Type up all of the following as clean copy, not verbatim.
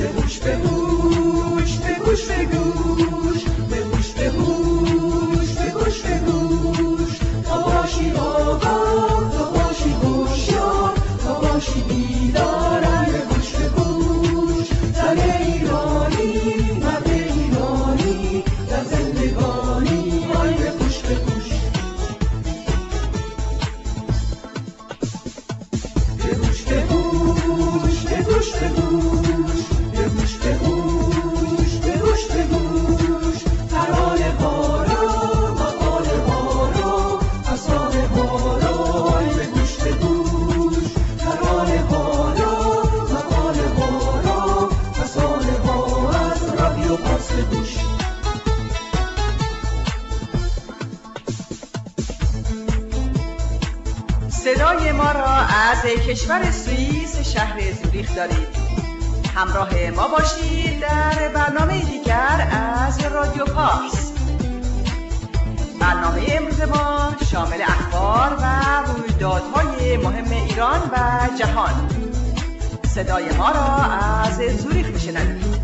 گوش به گوش به گوش به گوش به گوش به گوش به گوش به گوش تا باشی آگاه تا باشی هوشیار تا باشی بیدار به گوش به گوش زن ایرانی مرد ایرانی در زندگانی آی به گوش به گوش به گوش به گوش به گوش به گوش به گوش به گوش به گوش به گوش ترانه بارا مقال بارا افسانه بارا به گوش به گوش ترانه بارا مقال بارا افسانه بارا از رادیو پارس به گوش صدای ما را از کشور سوئیس شهر زوریخ دارید. همراه ما باشید در برنامه دیگر از رادیو پارس. برنامه امروز ما شامل اخبار و رویدادهای مهم ایران و جهان. صدای ما را از زوریخ میشنوید.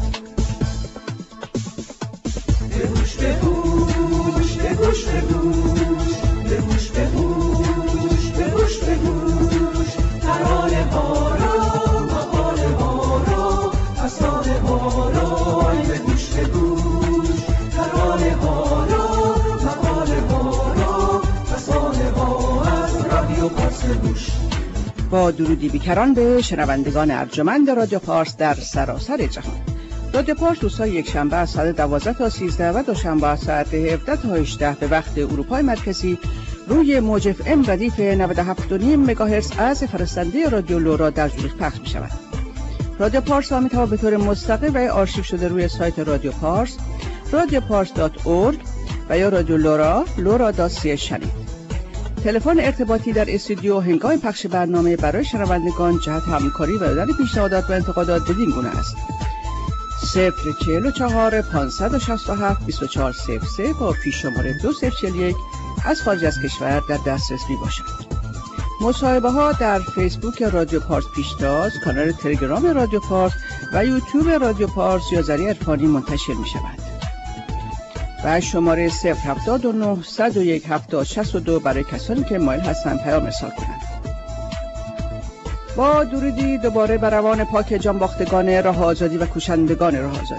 به گوش به گوش به گوش به گوش به گوش به گوش به گوش به گوش ترانه بارا مقال بارا افسانه بارا به گوش به گوش ترانه بارا مقال بارا افسانه بارا از رادیو پارس به گوش. با درودی بیکران به شنوندگان ارجمند رادیو پارس در سراسر جهان. رادیو پارس روزهای یک شنبه از ساعت 12 تا 13 و دوشنبه از ساعت 17 تا 18 به وقت اروپای مرکزی روی موج FM ردیف 97.5 مگاهرتز از فرستنده رادیو لورا در زوریخ پخش می شود. رادیو پارس را می توان به طور مستقیم و آرشیو شده روی سایت رادیو پارس radiopars.org و یا رادیو لورا lora.ch شنید. تلفن ارتباطی در استودیو هنگام پخش برنامه برای شنوندگان جهت همکاری و دادن پیشنهادات و انتقادات بدین گونه است: 044 567 2403 با پیش شماره 2041 از خارج از کشور در دسترس می باشد. مصاحبه ها در فیسبوک رادیو پارس پیشتاز، کانال تلگرام رادیو پارس و یوتیوب رادیو پارس یا ذریع عرفانی منتشر می شود. و شماره 079 101 7062 برای کسانی که مایل هستند پیام ارسال کنند. با درودی دوباره بر روان پاک جانباختگان راه آزادی و کوشندگان راه آزادی.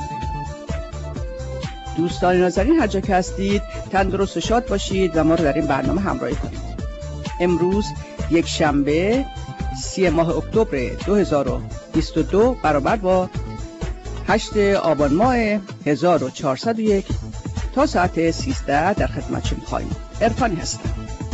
دوستان نازنین هر جا که هستید تندرست و شاد باشید و ما رو در این برنامه همراهی کنید. امروز یک شنبه 30 ماه اکتبر 2022 برابر با 8 آبان ماه 1401 تا ساعت 13 در خدمت شما خواهیم. عرفانی هستم.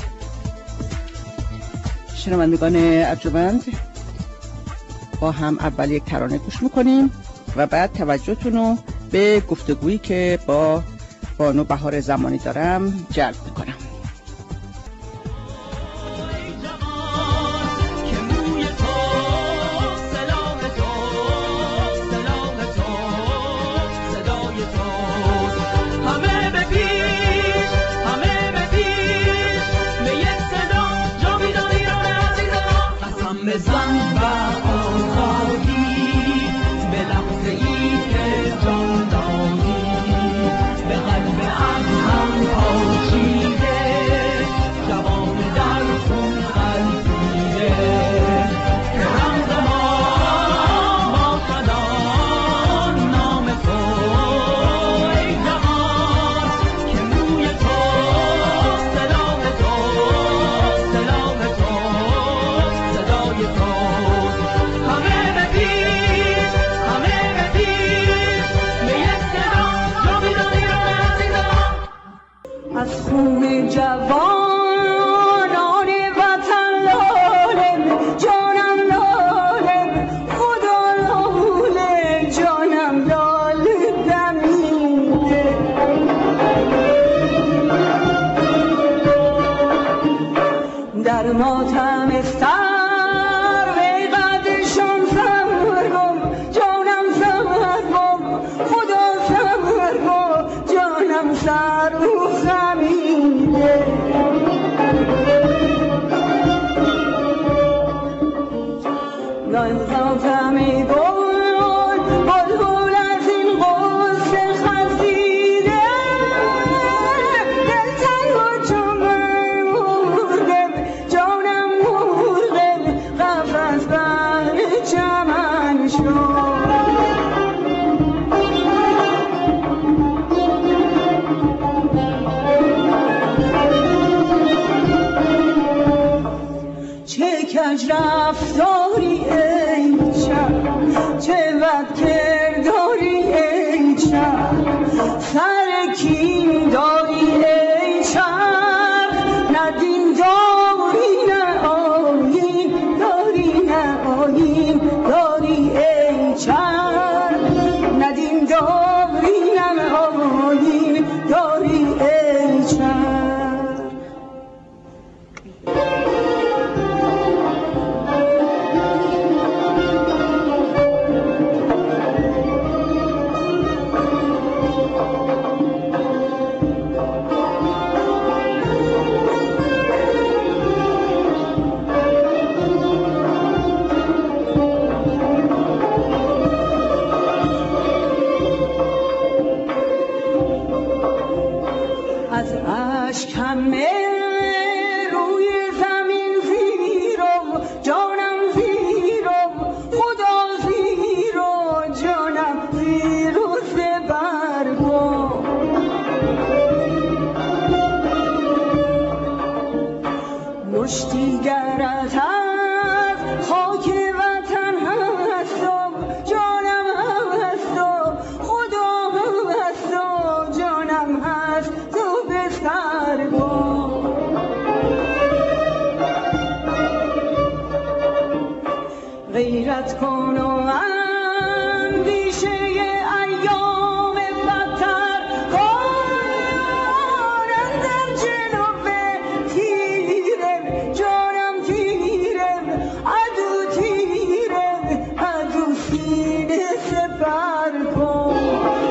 شنوندگان ارجمند، با هم اول یک ترانه گوش میکنیم و بعد توجهتون رو به گفتگویی که با بانو بهار زمانی دارم جلب میکنم. بزن و آزادی به لحظه ای که جان دادی به قلب از هم پاشیده بد کرداری ای چرخ سر کین داری ای چرخ ندین داری نه آیین داری نه آیین داری ای چرخ ندین داری نه آیین داری ای چرخ. غیرت کن و اندیشه ایام بدتر کنن در جلو تیره جانم تیره عدو تیره عدو سینه سپر کن.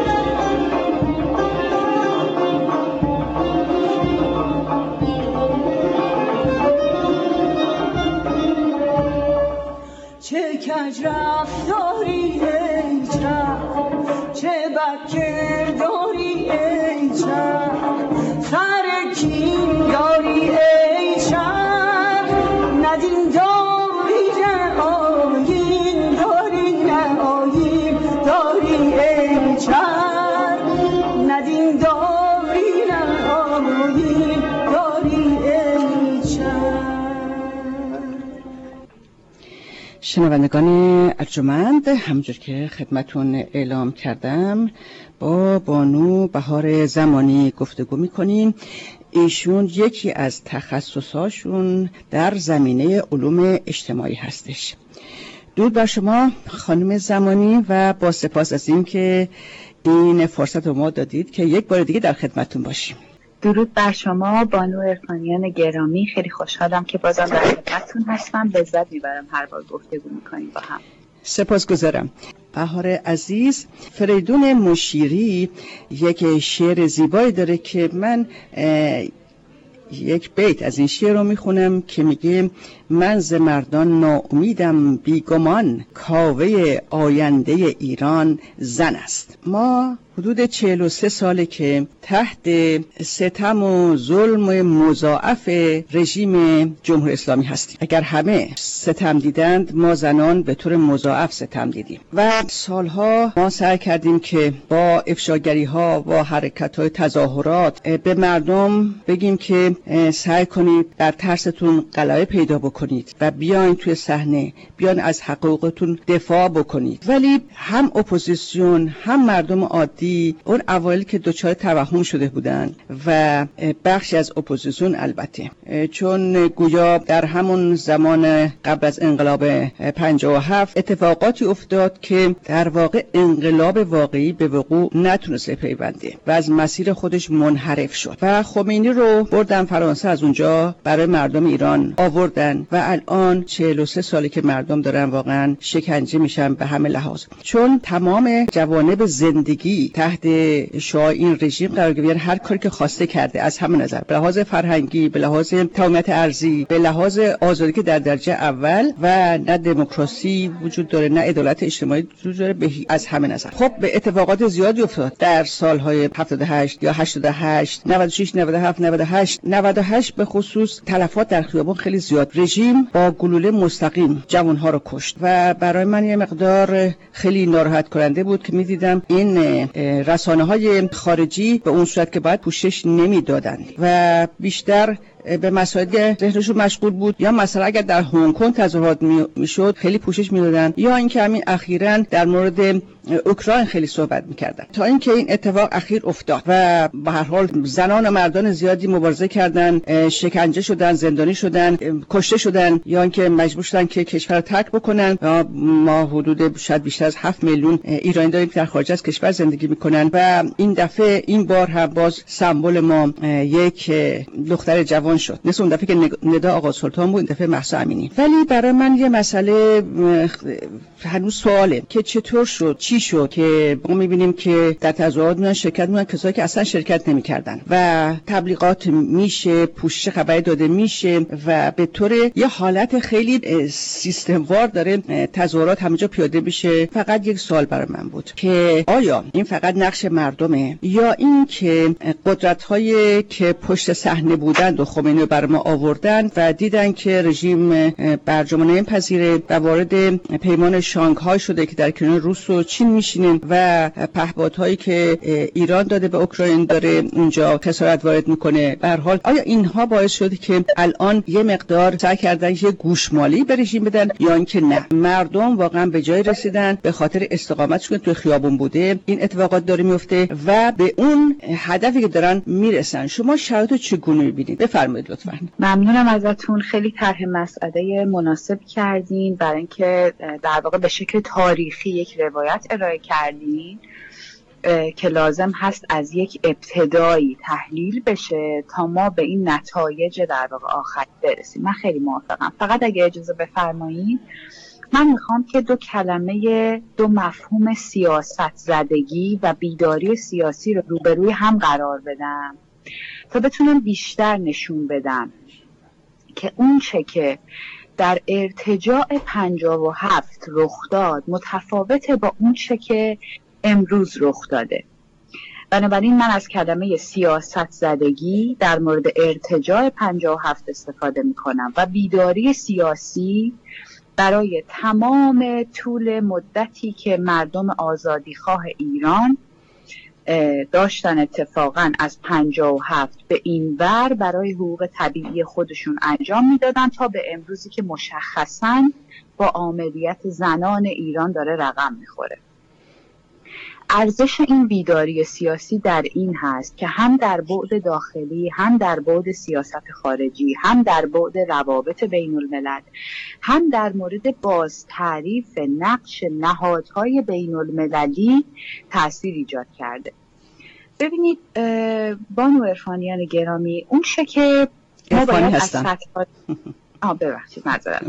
چه کج رفتاری ای چرخ چه بد کرداری ای چرخ سر کین داری ای چرخ ندین داری نه آیین داری نه آیین داری ای چرخ ندین داری نه آیین داری ای چرخ. شنوندگان ارجمند، همونجور که خدمتون اعلام کردم با بانو بهار زمانی گفتگو میکنیم. ایشون یکی از تخصصاشون در زمینه علوم اجتماعی هستش. درود بر شما خانم زمانی و با سپاس از این که این فرصت رو ما دادید که یک بار دیگه در خدمتون باشیم. درود بر شما بانو عرفانیان گرامی، خیلی خوشحالم که بازم در خدمتتون هستم. لذت میبرم هر بار گفتگو میکنیم با هم. سپاسگزارم. بهار عزیز، فریدون مشیری یک شعر زیبایی داره که من یک بیت از این شعر رو میخونم که میگه من ز مردان ناامیدم بیگمان کاوه آینده ایران زن است. ما حدود 43 ساله که تحت ستم و ظلم مضاعف رژیم جمهوری اسلامی هستیم. اگر همه ستم دیدند، ما زنان به طور مضاعف ستم دیدیم و سالها ما سعی کردیم که با افشاگری ها، با حرکت های تظاهرات به مردم بگیم که سعی کنید در ترستون غلبه پیدا بکنید و بیاین توی صحنه، بیاین از حقوقتون دفاع بکنید. ولی هم اپوزیسیون هم مردم عادی اون اوایل که دچار توهم شده بودند و بخشی از اپوزیسیون البته، چون گویا در همون زمان قبل از انقلاب 57 اتفاقاتی افتاد که در واقع انقلاب واقعی به وقوع نتونست پیونده و از مسیر خودش منحرف شد و خمینی رو بردن فرانسه، از اونجا برای مردم ایران آوردن و الان 43 ساله که مردم دارن واقعا شکنجه میشن به همه لحاظ، چون تمام جوانب زندگی تحت شعاع این رژیم قرار گرفت. هر کاری که خواسته کرده از همه نظر، به لحاظ فرهنگی، به لحاظ تمامیت ارضی، به لحاظ آزادی که در درجه اول و نه دموکراسی وجود داره نه عدالت اجتماعی وجود داره، از همه نظر. خب به اتفاقات زیادی افتاد در سالهای 78 یا 88 96 97 98 به خصوص تلفات در خیابان خیلی زیاد. رژیم با گلوله مستقیم جوانها رو کشت و برای من یه مقدار خیلی ناراحت کننده بود که می‌دیدم این رسانه‌های خارجی به اون صورت که باید پوشش نمی‌دادند و بیشتر به مسائل ذهنشون مشغول بود، یا مثلا اگر در هنگ کنگ تظاهرات میشد خیلی پوشش میدادن، یا اینکه همین اخیراً در مورد اوکراین خیلی صحبت میکردن، تا اینکه این اتفاق اخیر افتاد و به هر حال زنان و مردان زیادی مبارزه کردن، شکنجه شدن، زندانی شدن، کشته شدن، یا اینکه مجبور شدن که کشور رو ترک بکنن. ما حدود شاید بیشتر از 7 میلیون ایرانی داریم که در خارج از کشور زندگی میکنن و این بار هم باز سمبل ما یک دختر جوان شد، مثل اون دفعه که ندا آقا سلطان بود، این دفعه مهسا امینی. ولی برای من یه مسئله هنوز سواله که چطور شد، چی شد که ما میبینیم که در تظاهرات میان شرکت میکنن کسایی که اصلا شرکت نمیکردن و تبلیغات میشه، پوشش خبری داده میشه و به طور یه حالت خیلی سیستم وار داره تظاهرات همه جا پیاده میشه. فقط یک سوال برای من بود که آیا این فقط نقش مردمه، یا این که قدرت‌هایی که پشت صحنه بودند و خمینی رو برای ما آوردن و دیدن که رژیم برجام نمیپذیره و وارد پیمان شانگهای شده که در کنار روس و چین میشینن و پهپادهایی که ایران داده به اوکراین داره اونجا خسارت وارد میکنه. به هر حال آیا اینها باعث شده که الان یه مقدار سعی کردن یه گوشمالی به رژیم بدن، یا اینکه نه مردم واقعا به جای رسیدن به خاطر استقامتشون تو خیابون بوده این اتفاقات داره میفته و به اون هدفی که دارن میرسن؟ شما شرایطو چگونه میبینید؟ بفرمایید لطفاً. ممنونم ازتون، خیلی طرح مسئله مناسب کردین برای اینکه در واقع به شکل تاریخی یک روایت ارائه کردین که لازم هست از یک ابتدایی تحلیل بشه تا ما به این نتایج در واقع آخر برسیم. من خیلی موافقم. فقط اگه اجازه بفرمایید من میخوام که دو مفهوم سیاست زدگی و بیداری سیاسی رو روبروی هم قرار بدم تا بتونم بیشتر نشون بدم که اون چه که در ارتجاع 57 رخ داد متفاوته با اون چه که امروز رخ داده. بنابراین من از کلمه سیاست زدگی در مورد ارتجاع 57 استفاده می کنم و بیداری سیاسی برای تمام طول مدتی که مردم آزادیخواه ایران داشتن اتفاقا از 57 به این ور برای حقوق طبیعی خودشون انجام میدادن تا به امروزی که مشخصاً با عاملیت زنان ایران داره رقم میخوره. ارزش این بیداری سیاسی در این هست که هم در بعد داخلی، هم در بعد سیاست خارجی، هم در بعد روابط بین الملل، هم در مورد باز تعریف نقش نهادهای بین المللی تأثیر ایجاد کرده. ببینید بانو عرفانیان گرامی، اون چه که ما باید از ببخشید معذرت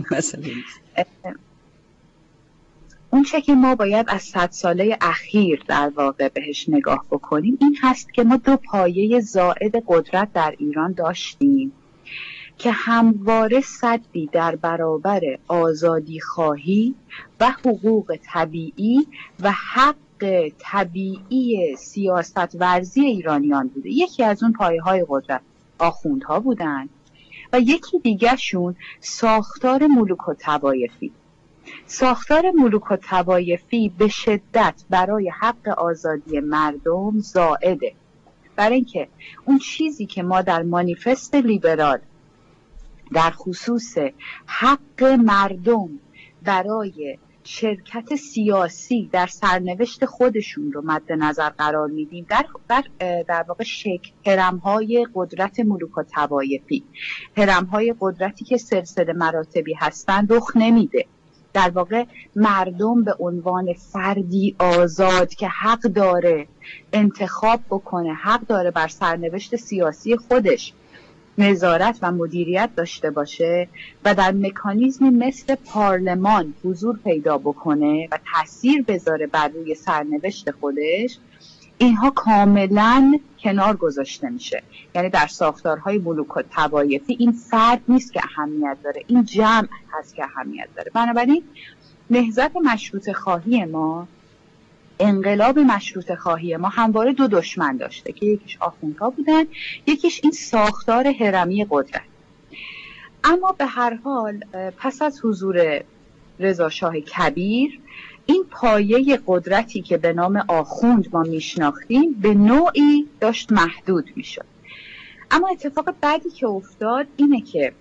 اون چه که ما باید از 100 ساله اخیر در واقع بهش نگاه بکنیم این هست که ما 2 پایه زائد قدرت در ایران داشتیم که همواره سدی در برابر آزادی خواهی و حقوق طبیعی و حق طبیعی سیاست ورزی ایرانیان بوده. یکی از اون پایه های قدرت آخوندها بودن و یکی دیگه شون ساختار ملوک و طوایفی. ساختار ملوک و طوایفی به شدت برای حق آزادی مردم زائده، برای اینکه اون چیزی که ما در مانیفست لیبرال در خصوص حق مردم برای شرکت سیاسی در سرنوشت خودشون رو مد نظر قرار میدیم در واقع شکل هرم‌های قدرت ملوک و طوایفی، هرم‌های قدرتی که سلسله مراتبی هستن رخ نمیده. در واقع مردم به عنوان فردی آزاد که حق داره انتخاب بکنه، حق داره بر سرنوشت سیاسی خودش نظارت و مدیریت داشته باشه و در مکانیزمی مثل پارلمان حضور پیدا بکنه و تأثیر بذاره بر روی سرنوشت خودش، اینها کاملا کنار گذاشته میشه. یعنی در ساختارهای ملوک و طوایفی این فرد نیست که اهمیت داره، این جمع هست که اهمیت داره. بنابراین نهضت مشروطه خواهی ما، انقلاب مشروطه خواهی ما همواره 2 دشمن داشته که یکیش آخوندها بودن، یکیش این ساختار هرمی قدرت. اما به هر حال پس از حضور رضا شاه کبیر این پایه قدرتی که به نام آخوند ما میشناختیم به نوعی داشت محدود میشد. اما اتفاق بعدی که افتاد اینه که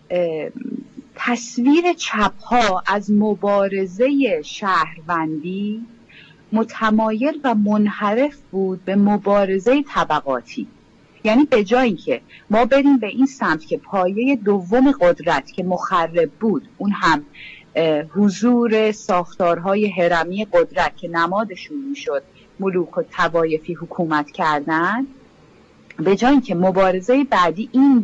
تصویر چپ‌ها از مبارزه شهروندی متمایل و منحرف بود به مبارزه طبقاتی. یعنی به جای اینکه ما بریم به این سمت که پایه دوم قدرت که مخرب بود، اون هم حضور ساختارهای هرمی قدرت که نمادشون میشد ملوک و طوایفی حکومت کردن، به جای اینکه مبارزه بعدی این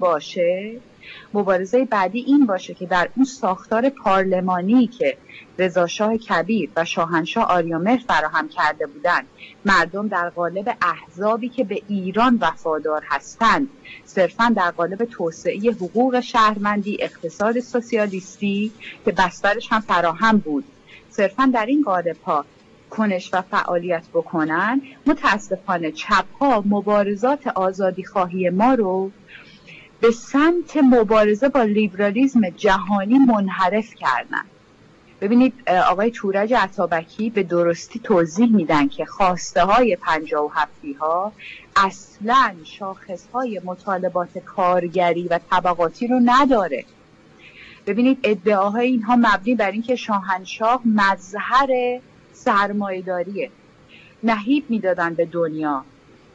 باشه که در اون ساختار پارلمانی که رضا شاه کبیر و شاهنشاه آریامهر فراهم کرده بودند، مردم در قالب احزابی که به ایران وفادار هستند، صرفاً در قالب توسعه حقوق شهروندی، اقتصاد سوسیالیستی که بسترش هم فراهم بود، صرفاً در این قالب‌ها کنش و فعالیت بکنن، متاسفانه چپ‌ها مبارزات آزادیخواهی ما رو به سمت مبارزه با لیبرالیسم جهانی منحرف کردن. ببینید آقای تورج عطابکی به درستی توضیح میدن که خواسته های 57 ها اصلا شاخص های مطالبات کارگری و طبقاتی رو نداره. ببینید ادعاهای اینها مبنی بر این که شاهنشاه مظهر سرمایه‌داریه. نهیب میدادن به دنیا،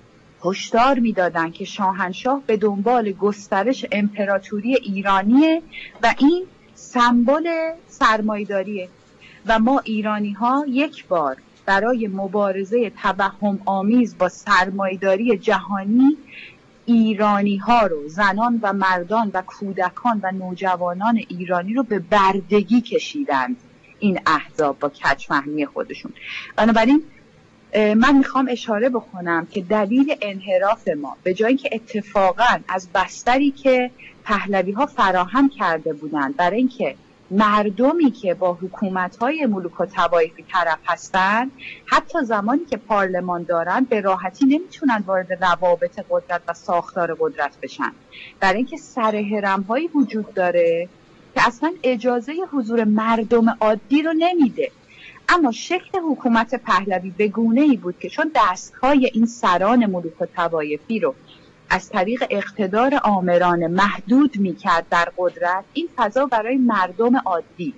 هشدار میدادن که شاهنشاه به دنبال گسترش امپراتوری ایرانیه و این سمبل سرمایه‌داریه و ما ایرانی ها یک بار برای مبارزه توهم آمیز با سرمایه‌داری جهانی ایرانی ها رو، زنان و مردان و کودکان و نوجوانان ایرانی رو به بردگی کشیدند این احزاب با کج‌فهمی خودشون. بنابراین من میخوام اشاره بکنم که دلیل انحراف ما به جایی که اتفاقا از بستری که پهلوی ها فراهم کرده بودند برای اینکه مردمی که با حکومت‌های ملوک و طوایفی طرف هستند، حتی زمانی که پارلمان دارن به راحتی نمیتونن وارد روابط قدرت و ساختار قدرت بشن، برای اینکه سرهرم‌هایی وجود داره که اصلا اجازه حضور مردم عادی رو نمیده. اما شکل حکومت پهلوی به گونه‌ای بود که چون دستهای این سران ملوک و طوایفی رو از طریق اقتدار آمرانه محدود میکرد در قدرت، این فضا برای مردم عادی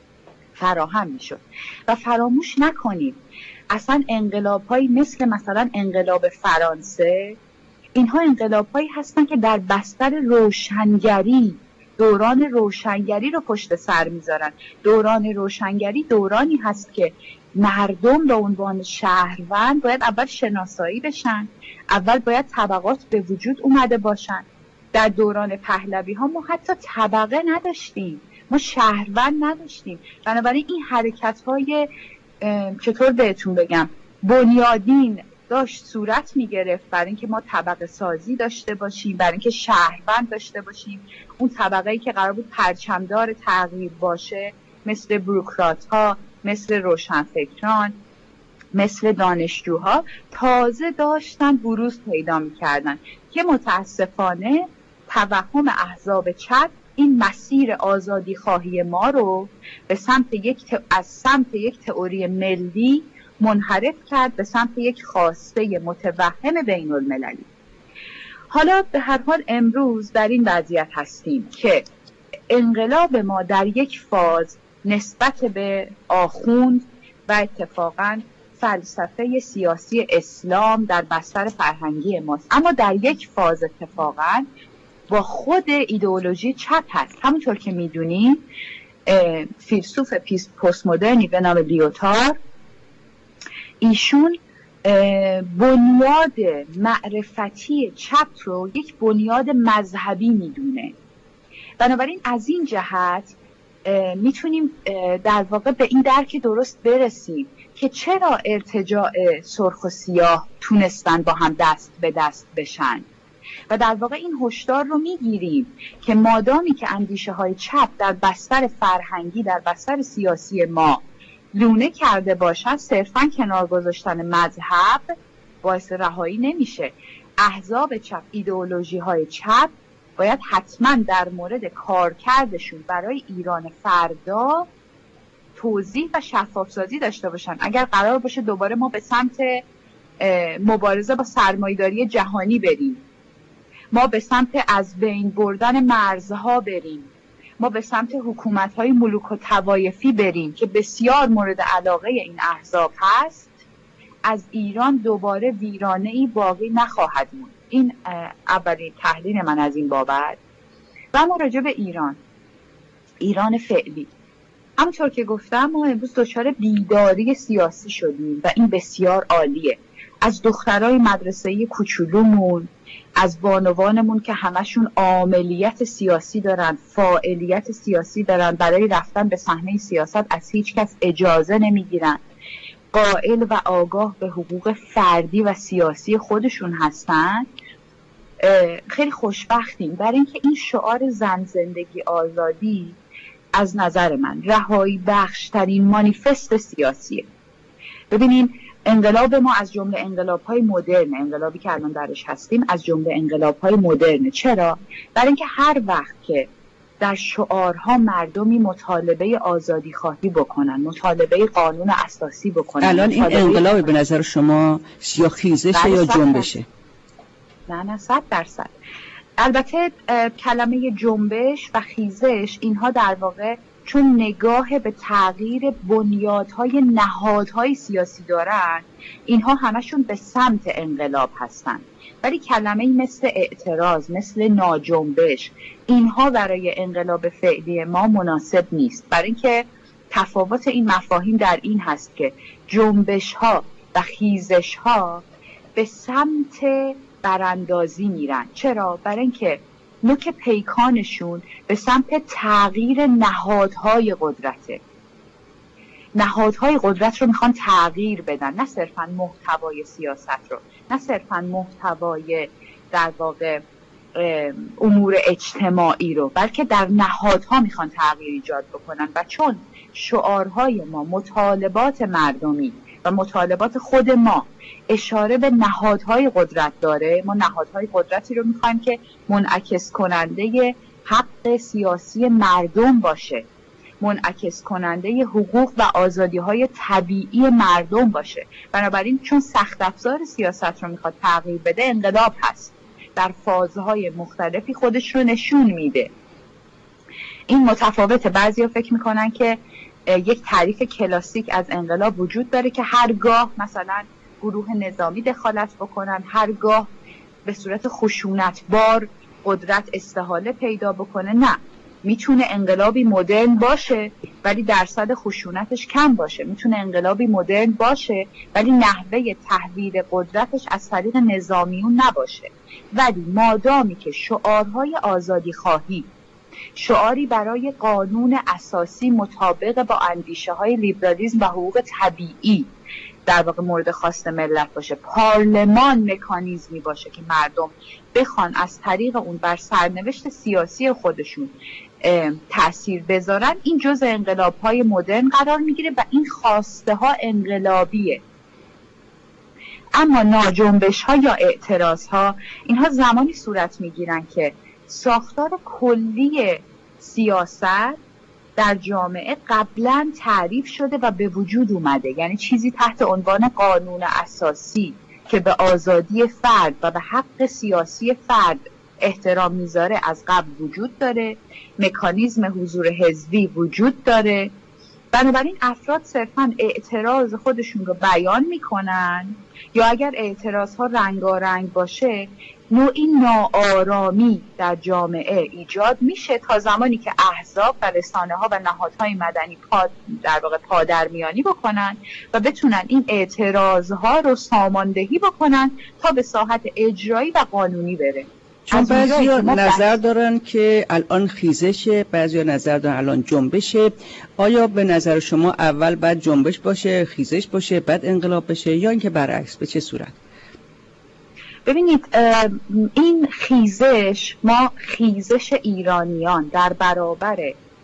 فراهم میشد. و فراموش نکنید اصلا انقلاب‌هایی مثلا انقلاب فرانسه، اینها انقلاب‌هایی هستن که در بستر روشنگری، دوران روشنگری رو پشت سر میذارن. دوران روشنگری دورانی هست که مردم به عنوان شهروند باید اول شناسایی بشن، اول باید طبقات به وجود اومده باشن. در دوران پهلوی ها ما حتی طبقه نداشتیم، ما شهروند نداشتیم. بنابراین این حرکت های چطور بهتون بگم بنیادین داشت صورت میگرفت برای اینکه ما طبقه سازی داشته باشیم، برای اینکه شهروند داشته باشیم. اون طبقه‌ای که قرار بود پرچمدار تغییر باشه، مثل بروکرات ها، مثل روشنفکران، مثل دانشجوها، تازه داشتن بروز پیدا میکردن که متاسفانه توهم احزاب چپ این مسیر آزادی خواهی ما رو به سمت از سمت یک تئوری ملی منحرف کرد به سمت یک خواسته متوهم بین المللی. حالا به هر حال امروز در این وضعیت هستیم که انقلاب ما در یک فاز نسبت به آخوند و اتفاقاً فلسفه سیاسی اسلام در بستر فرهنگی ماست، اما در یک فاز اتفاقاً با خود ایدئولوژی چپ هست. همونطور که میدونیم فیلسوف پست مدرنی به نام لیوتار، ایشون بنیاد معرفتی چپ رو یک بنیاد مذهبی میدونه. بنابراین از این جهت میتونیم در واقع به این درک درست برسیم که چرا ارتجاع سرخ و سیاه تونستن با هم دست به دست بشن و در واقع این هشدار رو میگیریم که مادامی که اندیشه های چپ در بستر فرهنگی، در بستر سیاسی ما لونه کرده باشن، صرفاً کنار گذاشتن مذهب باعث رهایی نمیشه. احزاب چپ، ایدئولوژی های چپ باید حتما در مورد کارکردشون برای ایران فردا توضیح و شفاف‌سازی داشته باشن. اگر قرار باشه دوباره ما به سمت مبارزه با سرمایه‌داری جهانی بریم، ما به سمت از بین بردن مرزها بریم، ما به سمت حکومت‌های ملوک و طوایفی بریم که بسیار مورد علاقه این احزاب هست، از ایران دوباره ویرانه‌ای باقی نخواهد موند. این اولین تحلیل من از این بابت. و اما راجع به ایران فعلی، همونطور که گفتم ما امروز دچار بیداری سیاسی شدیم و این بسیار عالیه. از دخترای مدرسه‌ای کوچولومون، از بانوانمون که همشون عاملیت سیاسی دارن، فاعلیت سیاسی دارن، برای رفتن به صحنه سیاست از هیچ کس اجازه نمیگیرن، قائل و آگاه به حقوق فردی و سیاسی خودشون هستن. خیلی خوشبختیم برای اینکه این شعار زن زندگی آزادی از نظر من رهایی بخش ترین مانیفست سیاسیه. ببینین انقلاب ما از جمله انقلاب‌های مدرن، انقلابی که الان درش هستیم از جمله انقلاب‌های مدرن. چرا؟ برای اینکه هر وقت که در شعارها مردمی مطالبه آزادی خواهی بکنن، مطالبه قانون اساسی بکنن. الان این انقلاب به نظر شما یا خیزشه یا جنبشه؟ نه 100%. البته کلمه جنبش و خیزش اینها در واقع چون نگاه به تغییر بنیادهای نهادهای سیاسی دارن، اینها همشون به سمت انقلاب هستن. ولی کلمه‌ای مثل اعتراض، مثل ناجنبش، اینها برای انقلاب فعلی ما مناسب نیست. برای اینکه تفاوت این مفاهیم در این هست که جنبش‌ها و خیزش‌ها به سمت براندازی میرن. چرا؟ برای اینکه نوک پیکانشون به سمت تغییر نهادهای قدرته. نهادهای قدرت رو میخوان تغییر بدن، نه صرفاً محتوای سیاست رو، نه صرفاً محتوای در واقع امور اجتماعی رو، بلکه در نهادها میخوان تغییر ایجاد بکنن. و چون شعارهای ما، مطالبات مردمی و مطالبات خود ما اشاره به نهادهای قدرت داره، ما نهادهای قدرتی رو میخوایم که منعکس کننده حق سیاسی مردم باشه، منعکس کننده حقوق و آزادی‌های طبیعی مردم باشه. بنابراین چون سخت افزار سیاست رو میخواد تغییر بده، انقلاب هست، در فازهای مختلفی خودش رو نشون میده. این متفاوته. بعضیا فکر میکنن که یک تعریف کلاسیک از انقلاب وجود داره که هرگاه مثلا گروه نظامی دخالت بکنن، هرگاه به صورت خشونتبار قدرت استحاله پیدا بکنه. نه، میتونه انقلابی مدرن باشه ولی درصد خشونتش کم باشه، میتونه انقلابی مدرن باشه ولی نحوه تحویل قدرتش از طریق نظامیون نباشه. ولی مادامی که شعارهای آزادی خواهی، شعاری برای قانون اساسی مطابق با اندیشه های لیبرالیسم و حقوق طبیعی در واقع مورد خواست ملت باشه، پارلمان مکانیزمی باشه که مردم بخوان از طریق اون بر سرنوشت سیاسی خودشون تأثیر بذارن، این جزء انقلاب‌های مدرن قرار میگیره و این خواسته ها انقلابیه. اما ناجنبش ها یا اعتراض ها، اینها زمانی صورت میگیرن که ساختار کلی سیاست در جامعه قبلا تعریف شده و به وجود اومده. یعنی چیزی تحت عنوان قانون اساسی که به آزادی فرد و به حق سیاسی فرد احترام میذاره از قبل وجود داره، مکانیزم حضور حزبی وجود داره. بنابراین افراد صرفاً اعتراض خودشون رو بیان میکنن، یا اگر اعتراض ها رنگارنگ باشه نوعی ناآرامی در جامعه ایجاد میشه تا زمانی که احزاب و رسانه ها و نهادهای مدنی در واقع پادرمیانی بکنن و بتونن این اعتراض ها رو ساماندهی بکنن تا به ساحت اجرایی و قانونی بره. چون بعضیا نظر دارن که الان خیزشه، بعضیا نظر دارن الان جنبشه. آیا به نظر شما اول بعد جنبش باشه، خیزش باشه، بعد انقلاب بشه، یا اینکه برعکس؟ به چه صورت؟ ببینید، این خیزش، ما خیزش ایرانیان در برابر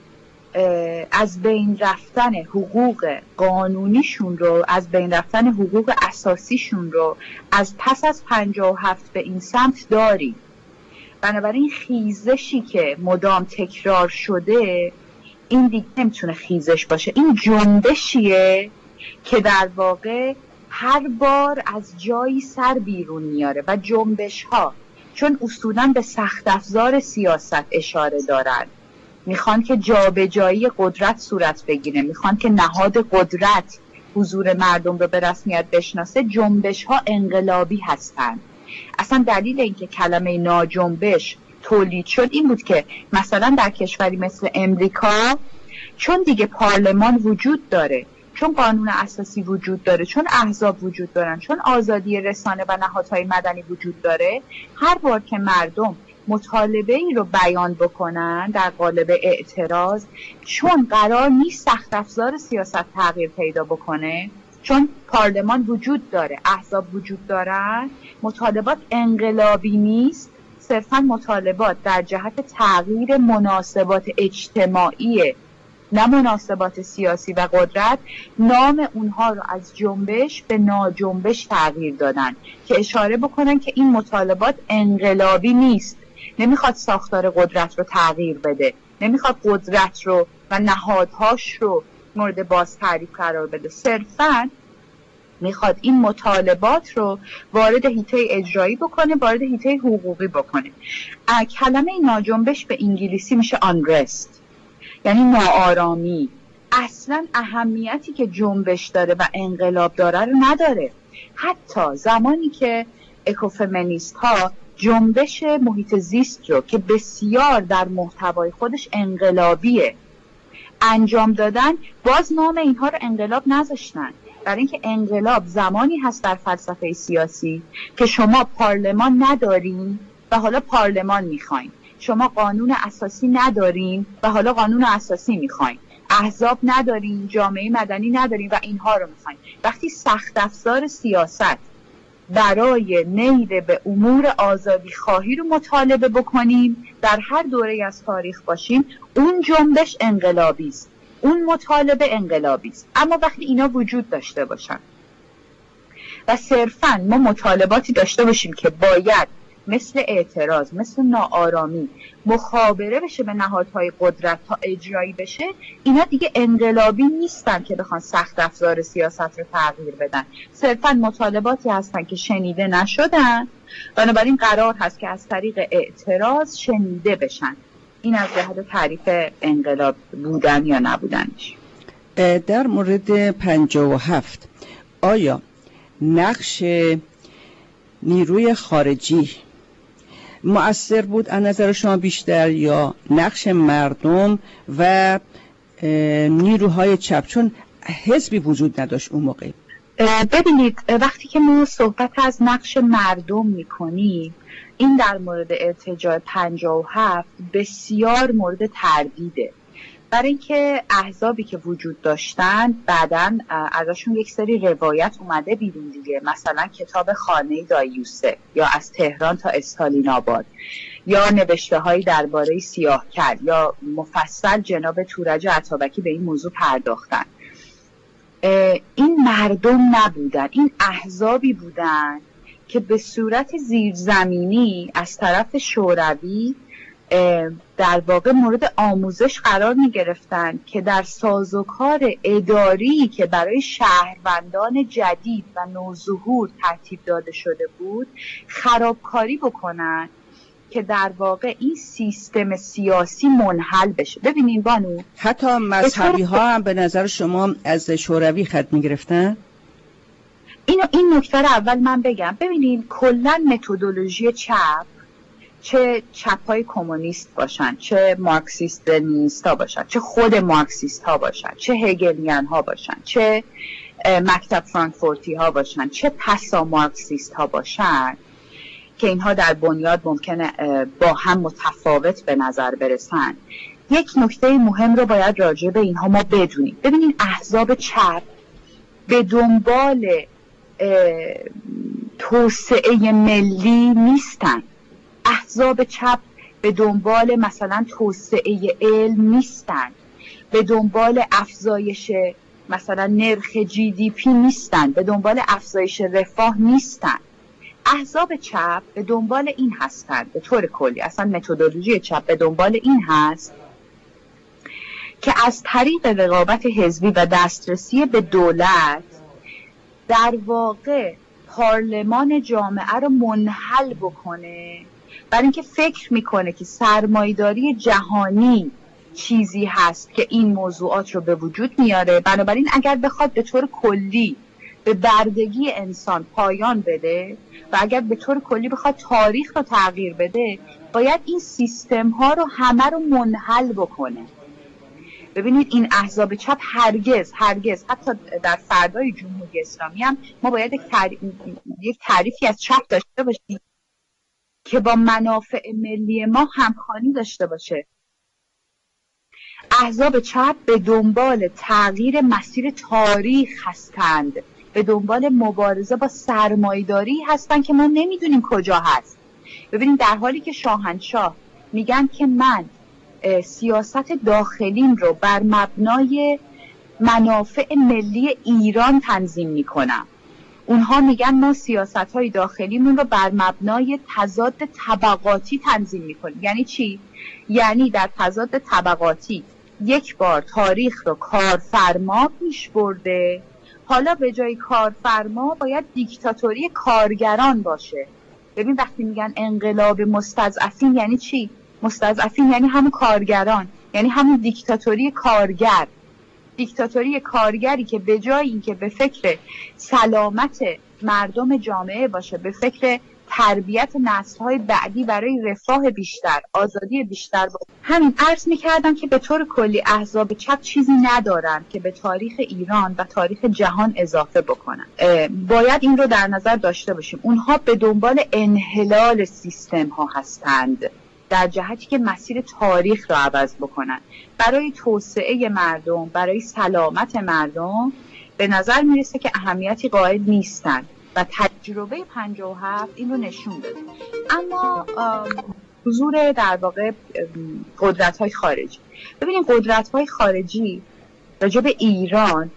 از بین رفتن حقوق قانونیشون رو، از بین رفتن حقوق اساسیشون رو از پس از 57 به این سمت داریم. بنابراین خیزشی که مدام تکرار شده این دیگه نمیتونه خیزش باشه، این جنبشیه که در واقع هر بار از جایی سر بیرون میاره و جنبش ها چون اصولاً به سخت افزار سیاست اشاره دارن، میخوان که جابجایی قدرت صورت بگیره، میخوان که نهاد قدرت حضور مردم رو به رسمیت بشناسه. جنبش ها انقلابی هستن. اصلا دلیل اینکه کلمه ناجنبش تولید شد این بود که مثلا در کشوری مثل امریکا، چون دیگه پارلمان وجود داره، چون قانون اساسی وجود داره، چون احزاب وجود دارن، چون آزادی رسانه و نهادهای مدنی وجود داره، هر بار که مردم مطالبه ای رو بیان بکنن در قالب اعتراض، چون قرار نیست سخت افزار سیاست تغییر پیدا بکنه، چون پارلمان وجود داره، احزاب وجود دارن، مطالبات انقلابی نیست، صرفا مطالبات در جهت تغییر مناسبات اجتماعی، نه مناسبات سیاسی و قدرت، نام اونها رو از جنبش به ناجنبش تغییر دادن که اشاره بکنن که این مطالبات انقلابی نیست، نمیخواد ساختار قدرت رو تغییر بده، نمیخواد قدرت رو و نهادهاش رو مورد باز تعریف قرار بده، صرفاً میخواد این مطالبات رو وارد حیطه اجرایی بکنه، وارد حیطه حقوقی بکنه. کلمه ناجنبش به انگلیسی میشه unrest، یعنی ناآرامی. اصلا اهمیتی که جنبش داره و انقلاب داره رو نداره. حتی زمانی که اکوفمینیست ها جنبش محیط زیست رو که بسیار در محتوای خودش انقلابیه انجام دادن، باز نام اینها رو انقلاب نذاشتن، برای اینکه انقلاب زمانی هست در فلسفه سیاسی که شما پارلمان ندارین و حالا پارلمان میخواین، شما قانون اساسی ندارین و حالا قانون اساسی میخواین، احزاب ندارین، جامعه مدنی ندارین و اینها رو میخواین. وقتی سخت افزار سیاست برای نیل به امور آزادی خواهی رو مطالبه بکنیم، در هر دوره از تاریخ باشیم، اون جنبش انقلابی است، اون مطالبه انقلابی است. اما وقتی اینا وجود داشته باشن و صرفاً ما مطالباتی داشته باشیم که باید مثل اعتراض، مثل ناآرامی مخابره بشه به نهادهای قدرت تا اجرایی بشه، اینا دیگه انقلابی نیستن که بخوان سخت افزار سیاست رو تغییر بدن، صرفاً مطالباتی هستن که شنیده نشدن، بنابراین قرار هست که از طریق اعتراض شنیده بشن. این از جهت تعریف انقلاب بودن یا نبودنش. در مورد 57 آیا نقش نیروی خارجی مؤثر بود از نظر شما بیشتر یا نقش مردم و نیروهای چپ، چون حزبی وجود نداشت اون موقع؟ ببینید وقتی که ما صحبت از نقش مردم میکنیم، این در مورد ارتجاع 57 بسیار مورد تردیده، برای اینکه احزابی که وجود داشتن بعداً ازشون یک سری روایت اومده بیرون دیگه، مثلا کتاب خانه دایی یوسف یا از تهران تا استالین آباد، یا نوشته هایی درباره سیاهکل، یا مفصل جناب تورج عطابکی به این موضوع پرداختن. این مردم نبودن، این احزابی بودن که به صورت زیرزمینی از طرف شوروی در واقع مورد آموزش قرار می گرفتن که در سازوکار اداری که برای شهروندان جدید و نوظهور ترتیب داده شده بود خرابکاری بکنن که در واقع این سیستم سیاسی منحل بشه. ببینین بانو، حتی مذهبی ها هم به نظر شما از شوروی خط می گرفتن؟ این نکته رو اول من بگم. ببینین کلن متدولوژی چپ، چه چپ‌های کمونیست باشن، چه مارکسیست لنینیست ها باشن، چه خود مارکسیست ها باشن، چه هگلیان ها باشن، چه مکتب فرانکفورتی ها باشن، چه پسا مارکسیست ها باشن که اینها در بنیاد ممکنه با هم متفاوت به نظر برسن، یک نکته مهم رو باید راجع به اینها ما بدونیم. ببینین احزاب چپ به دنبال توسعه ملی نیستن، احزاب چپ به دنبال مثلا توسعه علم نیستن، به دنبال افزایش مثلا نرخ GDP نیستن، به دنبال افزایش رفاه نیستن. احزاب چپ به دنبال این هستند، به طور کلی اصلا متدولوژی چپ به دنبال این هست که از طریق رقابت حزبی و دسترسی به دولت در واقع پارلمان جامعه رو منحل بکنه برای اینکه فکر میکنه که سرمایه‌داری جهانی چیزی هست که این موضوعات رو به وجود میاره. بنابراین اگر بخواد به طور کلی به بردگی انسان پایان بده و اگر به طور کلی بخواد تاریخ رو تغییر بده، باید این سیستم ها رو همه رو منحل بکنه. ببینید این احزاب چپ هرگز حتی در فردای جمهوری اسلامی هم ما باید یک تعریفی از چپ داشته باشیم که با منافع ملی ما همخوانی داشته باشه. احزاب چپ به دنبال تغییر مسیر تاریخ هستند، به دنبال مبارزه با سرمایه‌داری هستند که ما نمیدونیم کجا هست. ببینید در حالی که شاهنشاه میگن که من سیاست داخلیم رو بر مبنای منافع ملی ایران تنظیم میکنم، اونها میگن ما سیاست‌های داخلیمون رو بر مبنای تضاد طبقاتی تنظیم میکنیم. یعنی چی؟ یعنی در تضاد طبقاتی یک بار تاریخ رو کارفرما پیش برده، حالا به جای کارفرما باید دیکتاتوری کارگران باشه. ببین وقتی میگن انقلاب مستضعفین یعنی چی؟ مستضعفین یعنی همون کارگران، یعنی همون دیکتاتوری کارگر، دیکتاتوری کارگری که به جای اینکه به فکر سلامت مردم جامعه باشه، به فکر تربیت نسل‌های بعدی برای رفاه بیشتر، آزادی بیشتر باشه. همین عرض می‌کردم که به طور کلی احزاب چپ چیزی ندارن که به تاریخ ایران و تاریخ جهان اضافه بکنن. باید این رو در نظر داشته باشیم. اونها به دنبال انحلال سیستم‌ها هستند در جهتی که مسیر تاریخ رو عوض بکنن. برای توسعه مردم، برای سلامت مردم به نظر میرسه که اهمیتی قائل نیستن و تجربه 57 این رو نشون داده. اما حضور در واقع قدرت‌های خارجی، ببینید قدرت‌های خارجی راجع به ایران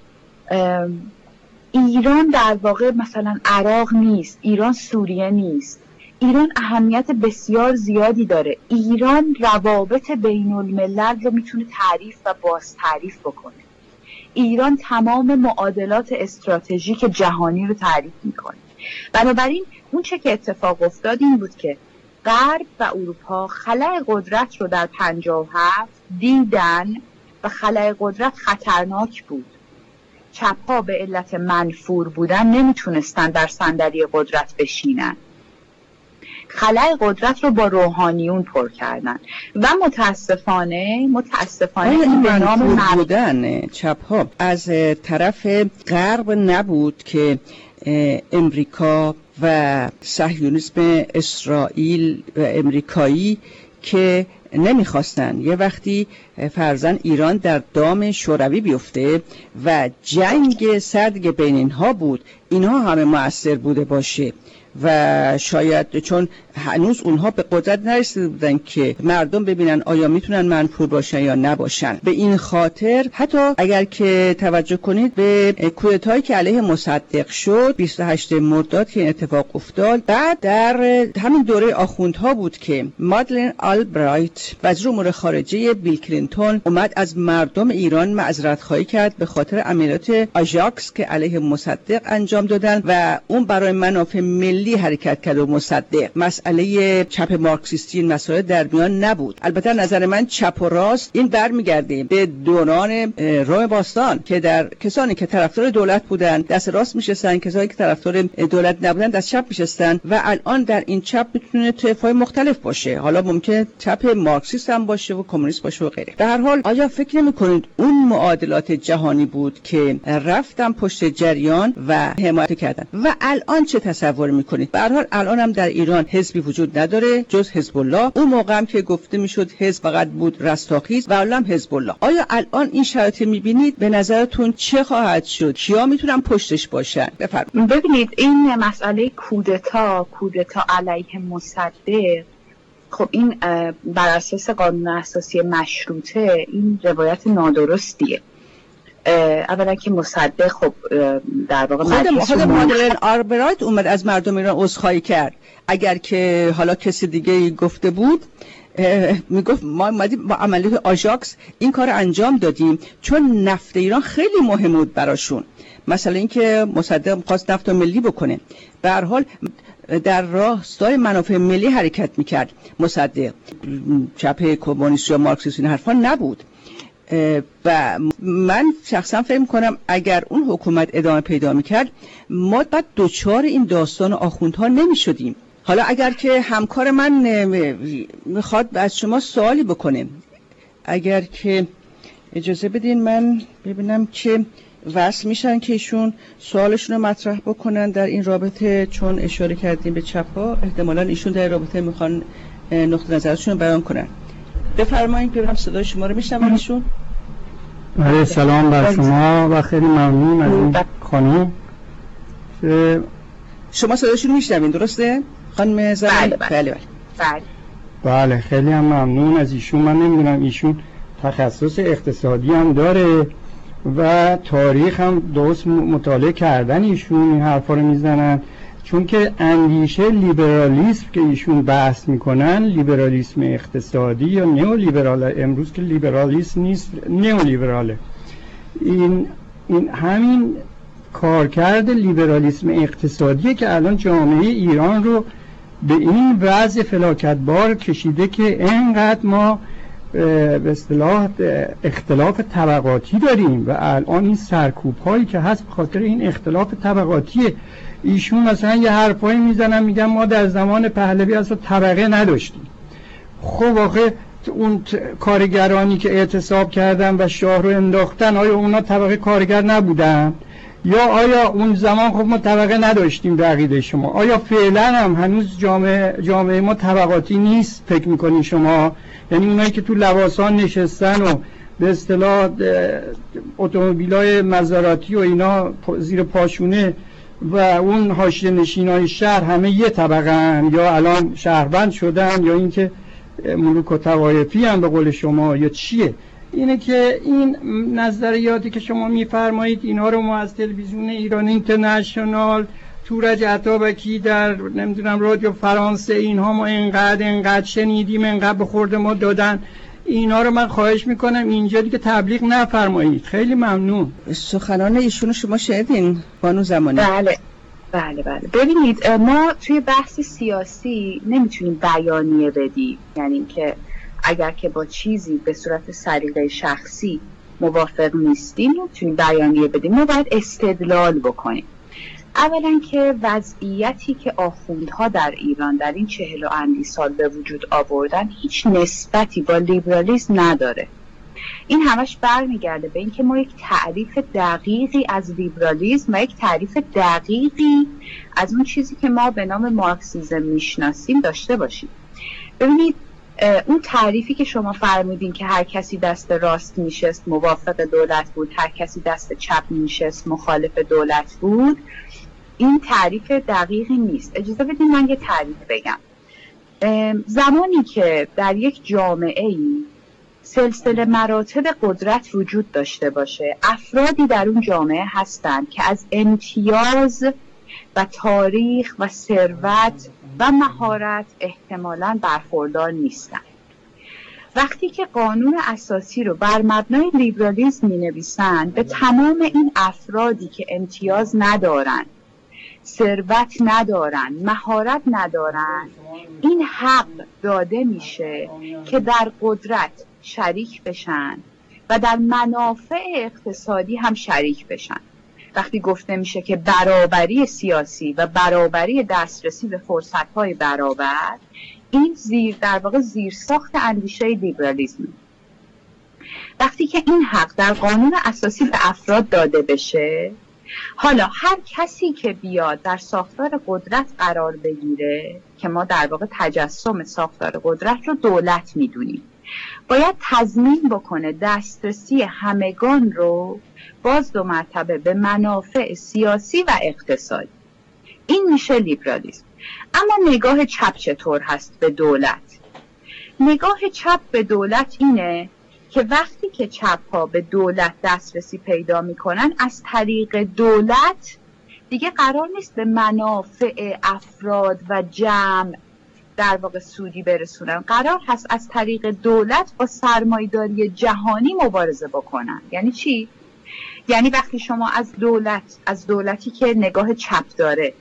در واقع مثلا عراق نیست، ایران سوریه نیست، ایران اهمیت بسیار زیادی داره. ایران روابط بین الملل رو میتونه تعریف و باز تعریف بکنه. ایران تمام معادلات استراتژیک جهانی رو تعریف میکنه. بنابراین اون چه که اتفاق افتاد این بود که غرب و اروپا خلأ قدرت رو در 57 دیدن و خلأ قدرت خطرناک بود. چپ‌ها به علت منفور بودن نمیتونستن در صندلی قدرت بشینن. خلأ قدرت رو با روحانیون پر کردن و متاسفانه این به نام بودن چپ‌ها از طرف غرب نبود که امریکا و صهیونیسم اسرائیل و امریکایی که نمیخواستن یه وقتی فرضاً ایران در دام شوروی بیفته و جنگ سرد بین اینها بود، اینها همه مؤثر بوده باشه و شاید چون هنوز اونها به قدرت نرسیده بودن که مردم ببینن آیا میتونن منفور باشن یا نباشن. به این خاطر حتی اگر که توجه کنید به کودتایی که علیه مصدق شد 28 مرداد که این اتفاق افتاد، بعد در همین دوره آخوندها بود که مادلین آلبرایت وزیر امور خارجه بیل کلینتون اومد از مردم ایران معذرت خواهی کرد به خاطر عملیات آژاکس که علیه مصدق انجام دادن و اون برای منافع ملی حرکت کرد و مصدق مسئله چپ مارکسیستی این مسئله در میان نبود. البته نظر من چپ و راست این برمیگرده به دوران روم باستان که در کسانی که طرفدار دولت بودن دست راست میشستن، کسانی که طرفدار دولت نبودن دست چپ میشستن و الان در این چپ میتونه طیف‌های مختلف باشه. حالا ممکنه چپ مارکسیست هم باشه و کمونیست باشه و غیره. به هر حال آیا فکر نمی‌کنید اون معادلات جهانی بود که رفتن پشت جریان و حمایت کردن و الان چه تصور می‌کنید؟ به هر حال الان هم در ایران حزبی وجود نداره جز حزب الله. اون موقع هم که گفته میشد حزب فقط بود رستاخیز و الان حزب الله. آیا الان این شرایط می‌بینید؟ به نظرتون چه خواهد شد؟ کیا میتونن پشتش باشن؟ بفرمایید. ببینید این مسئله کودتا علیه مصدق، خب این بر اساس قانون اساسی مشروطه این روایت نادرستیه. اولا که مصدق خب در واقع خود مادلین آلبرایت اومد از مردم ایران عذرخواهی کرد. اگر که حالا کسی دیگه گفته بود میگفت ما اومدیم با عملیات آژاکس این کار انجام دادیم چون نفت ایران خیلی مهم بود براشون. مثلا اینکه مصدق خواست نفت ملی بکنه. به هر حال در راستای منافع ملی حرکت میکرد، مصدق چپ کمونیست یا مارکسیست این حرفا نبود. و من شخصا فکر میکنم اگر اون حکومت ادامه پیدا میکرد ما بعد دوچار این داستان آخوندها نمیشدیم. حالا اگر که همکار من میخواد از شما سوالی بکنه، اگر که اجازه بدین من ببینم که وصل میشن که ایشون سوالشون رو مطرح بکنن در این رابطه، چون اشاره کردیم به چپ ها، احتمالاً ایشون در رابطه میخوان نقطه نظرشون رو بیان کنن. بفرمایید ببینم صدای شما رو میشنم ایشون. بله سلام بر شما و خیلی ممنون از این خانم. شما صدایشون رو میشنوین درسته خانم زمان؟ بله. بله خیلی هم ممنون از ایشون. من نمیدونم ایشون تخصص اقتصادی هم داره و تاریخ هم درست مطالعه کردن ایشون این حرفا رو میزنن، چون که اندیشه لیبرالیسم که ایشون بحث میکنن، لیبرالیسم اقتصادی یا نئولیبرال، امروز که لیبرالیسم نیست نئولیبراله، این همین کارکرد لیبرالیسم اقتصادیه که الان جامعه ایران رو به این وضع فلاکتبار کشیده که اینقدر ما به اصطلاح اختلاف طبقاتی داریم و الان این سرکوب هایی که هست به خاطر این اختلاف طبقاتیه. ایشون مثلا یه حرفایی میزنن میگن ما در زمان پهلوی اصلا طبقه نداشتیم. خب آخه اون کارگرانی که اعتصاب کردن و شاه رو انداختن آیا اونا طبقه کارگر نبودن؟ یا آیا اون زمان خب ما طبقه نداشتیم به عقیده شما؟ آیا فعلا هم هنوز جامعه ما طبقاتی نیست فکر میکنین شما؟ یعنی اونایی که تو لواسان نشستن و به اصطلاح اتومبیلای مزاراتی و اینا زیر پاشونه و اون حاشیه نشینای شهر همه یه طبقه هن، یا الان شهروند شدن، یا اینکه ملوک و طوایفی هم به قول شما، یا چیه؟ اینه که این نظریاتی که شما میفرمایید اینا رو ما از تلویزیون ایران اینترنشنال، تورج عطابکی در نمیدونم رادیو فرانسه، اینها ما انقدر شنیدیم، انقدر به خورد ما دادن، اینا رو من خواهش میکنم اینجا دیگه تبلیغ نفرمایید. خیلی ممنون. سخنان ایشونو شما شنیدین بانو زمانی؟ بله. ببینید ما توی بحث سیاسی نمیتونیم بیانیه بدیم، یعنی که اگر که با چیزی به صورت سلیقه شخصی موافق نیستیم نمیتونیم بیانیه بدیم، ما باید استدلال بکنیم. اولا که وضعیتی که آخوندها در ایران در این 40 و اندی سال به وجود آوردن هیچ نسبتی با لیبرالیسم نداره. این همش برمیگرده به اینکه ما یک تعریف دقیقی از لیبرالیسم و یک تعریف دقیقی از اون چیزی که ما به نام مارکسیسم میشناسیم داشته باشیم. ببینید اون تعریفی که شما فرمودین که هر کسی دست راست میشست موافق دولت بود، هر کسی دست چپ میشست مخالف دولت بود، این تعریف دقیقی نیست. اجازه بدین من یه تعریف بگم. زمانی که در یک جامعه‌ای سلسله مراتب قدرت وجود داشته باشه، افرادی در اون جامعه هستند که از امتیاز و تاریخ و ثروت و مهارت احتمالاً برخوردار نیستند. وقتی که قانون اساسی رو بر مبنای لیبرالیسم می‌نویسند، به تمام این افرادی که امتیاز ندارن، ثروت ندارن، مهارت ندارن، این حق داده میشه که در قدرت شریک بشن و در منافع اقتصادی هم شریک بشن. وقتی گفته میشه که برابری سیاسی و برابری دسترسی به فرصت‌های برابر، این در واقع زیرساخت اندیشه لیبرالیسم. وقتی که این حق در قانون اساسی به افراد داده بشه، حالا هر کسی که بیاد در ساختار قدرت قرار بگیره، که ما در واقع تجسم ساختار قدرت رو دولت میدونیم، باید تضمین بکنه دسترسی همگان رو باز 2 مرتبه به منافع سیاسی و اقتصادی. این میشه لیبرالیسم. اما نگاه چپ چطور هست به دولت؟ نگاه چپ به دولت اینه که وقتی که چپ ها به دولت دسترسی پیدا میکنن، از طریق دولت دیگه قرار نیست به منافع افراد و جمع در واقع سودی برسونن، قرار هست از طریق دولت با سرمایه‌داری جهانی مبارزه بکنن. یعنی چی؟ یعنی وقتی شما از دولتی که نگاه چپ داره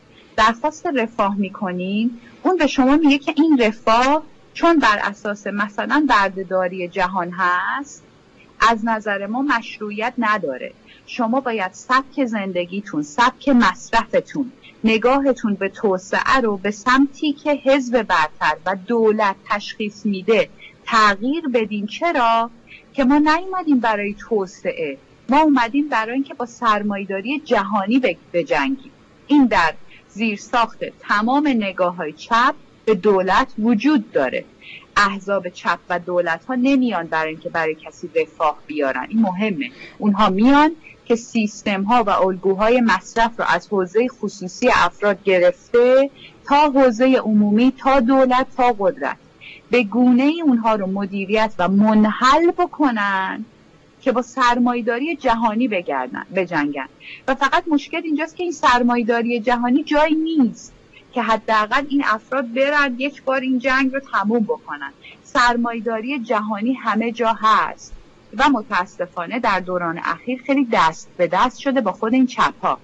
درخواست رفاه میکنین، اون به شما میگه که این رفاه چون بر اساس مثلا بردهداری جهان هست از نظر ما مشروعیت نداره. شما باید سبک زندگیتون، سبک مصرفتون، نگاهتون به توسعه رو به سمتی که حزب برتر و دولت تشخیص میده تغییر بدین. چرا؟ که ما نیومدیم برای توسعه، ما اومدیم برای اینکه با سرمایه‌داری جهانی بجنگیم. این در زیر ساخت تمام نگاه‌های چپ به دولت وجود داره. احزاب چپ و دولت ها نمیان برای اینکه برای کسی رفاه بیارن، این مهمه. اونها میان که سیستم ها و الگوهای مصرف رو از حوزه خصوصی افراد گرفته تا حوزه عمومی، تا دولت، تا قدرت، به گونه ای اونها رو مدیریت و منحل بکنن که با سرمایه‌داری جهانی بجنگن. و فقط مشکل اینجاست که این سرمایه‌داری جهانی جایی نیست که حداقل این افراد برن یک بار این جنگ رو تموم بکنن. سرمایه‌داری جهانی همه جا هست و متاسفانه در دوران اخیر خیلی دست به دست شده با خود این چپ‌ها.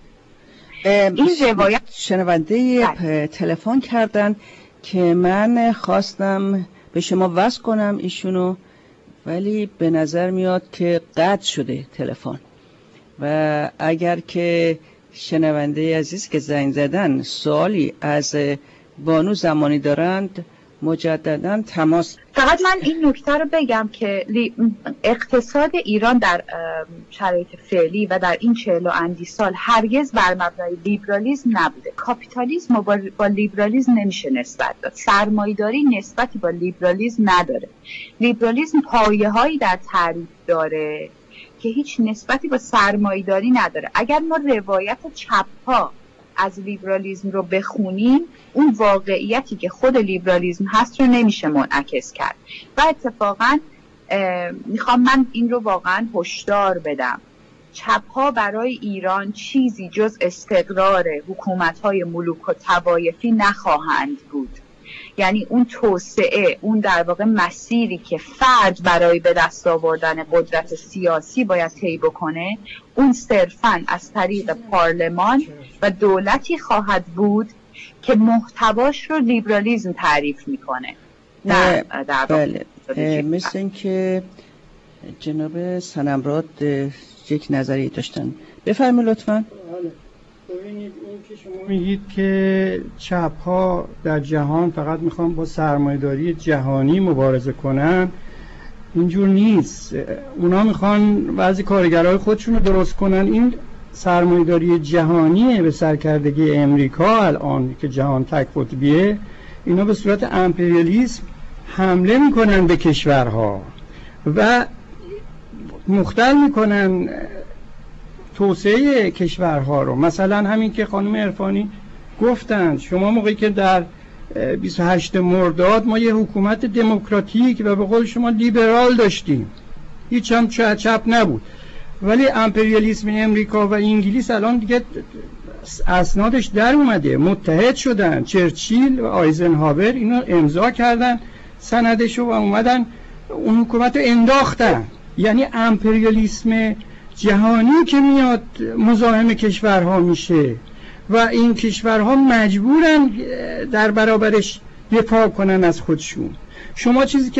این روایت شنونده تلفن کردن که من خواستم به شما وصل کنم ایشونو، ولی به نظر میاد که قطع شده تلفن. و اگر که شنونده عزیز که زنگ زدن سوالی از بانو زمانی دارند مجددا تماس. فقط من این نکته رو بگم که اقتصاد ایران در شرایط فعلی و در این 40 و اندی سال هرگز بر مبنای لیبرالیسم نبوده. کاپیتالیسم با لیبرالیسم نمیشه نسبت داد. سرمایه‌داری نسبتی با لیبرالیسم نداره. لیبرالیسم پایه‌هایی در تعریف داره که هیچ نسبتی با سرمایه‌داری نداره. اگر ما روایت چپ‌ها از لیبرالیسم رو بخونیم، اون واقعیتی که خود لیبرالیسم هست رو نمیشه منعکس کرد. و اتفاقا میخوام من این رو واقعا هشدار بدم، چپ‌ها برای ایران چیزی جز استقرار حکومت‌های ملوک و طوایفی نخواهند بود. یعنی اون توسعه، اون در واقع مسیری که فرد برای به دست آوردن قدرت سیاسی باید طی بکنه، اون صرفاً از طریق پارلمان و دولتی خواهد بود که محتواش رو لیبرالیسم تعریف میکنه. نه در بله. مثل این که جناب سنمراد یک نظری داشتن. بفرمایید لطفاً. ببینید این که شما میگید که چپ ها در جهان فقط میخوان با سرمایه‌داری جهانی مبارزه کنن، اینجور نیست. اونا میخوان بعضی کارگرای خودشون رو درست کنن. این سرمایه‌داری جهانیه به سرکردگی امریکا الان که جهان تک قطبیه، اینا به صورت امپریالیسم حمله میکنن به کشورها و مختل میکنن توسعه کشورها رو. مثلا همین که خانم عرفانی گفتند، شما موقعی که در 28 مرداد ما یه حکومت دموکراتیک و به قول شما لیبرال داشتیم، هیچ هم چپ نبود، ولی امپریالیسم امریکا و انگلیس الان دیگه اسنادش در اومده، متحد شدن. چرچیل و آیزنهاور اینو امضا کردن سندشو و اومدن اون حکومت رو انداختن. یعنی امپریالیسم جهانی که میاد مزاحم کشورها میشه و این کشورها مجبورن در برابرش دفاع کنن از خودشون. شما چیزی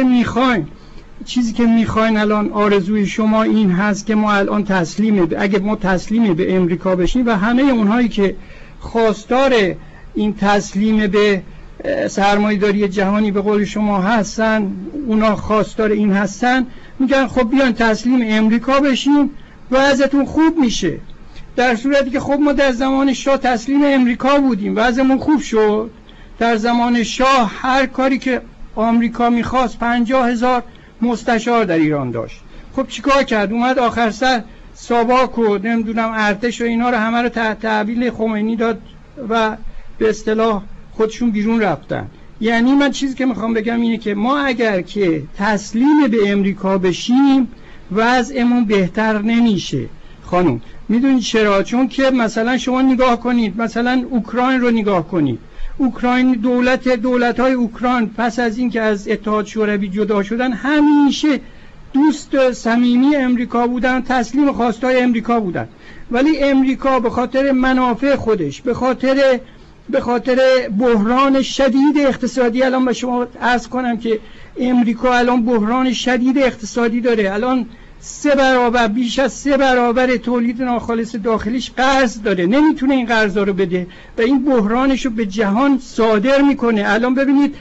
که میخواین الان آرزوی شما این هست که ما الان اگه ما تسلیم به امریکا بشیم و همه اونهایی که خواستار این تسلیم به سرمایه‌داری جهانی به قول شما هستن، اونا خواستار این هستن، میگن خب بیان تسلیم امریکا بشیم وضعتون خوب میشه. در صورتی که خب ما در زمان شاه تسلیم امریکا بودیم، وضعمون خوب شد. در زمان شاه هر کاری که آمریکا میخواست 50,000 مستشار در ایران داشت. خب چیکار کرد؟ اومد آخر سر ساواک و نمیدونم ارتش و اینا رو همه رو تحویل خمینی داد و به اصطلاح خودشون بیرون رفتن. یعنی من چیزی که میخوام بگم اینه که ما اگر که تسلیم به امریکا بشیم وضعمون بهتر نمیشه. خانم میدونید چرا؟ چون که مثلا شما نگاه کنید، مثلا اوکراین رو نگاه کنید. اوکراین دولت‌های اوکراین پس از اینکه از اتحاد شوروی جدا شدن همیشه دوست صمیمی امریکا بودن، تسلیم خواستای امریکا بودن. ولی امریکا به خاطر منافع خودش، به خاطر به خاطر بحران شدید اقتصادی. الان به شما عرض کنم که امریکا الان بحران شدید اقتصادی داره، الان 3 برابر، بیش از 3 برابر تولید ناخالص داخلیش قرض داره، نمیتونه این قرضا رو بده و این بحرانش رو به جهان صادر میکنه. الان ببینید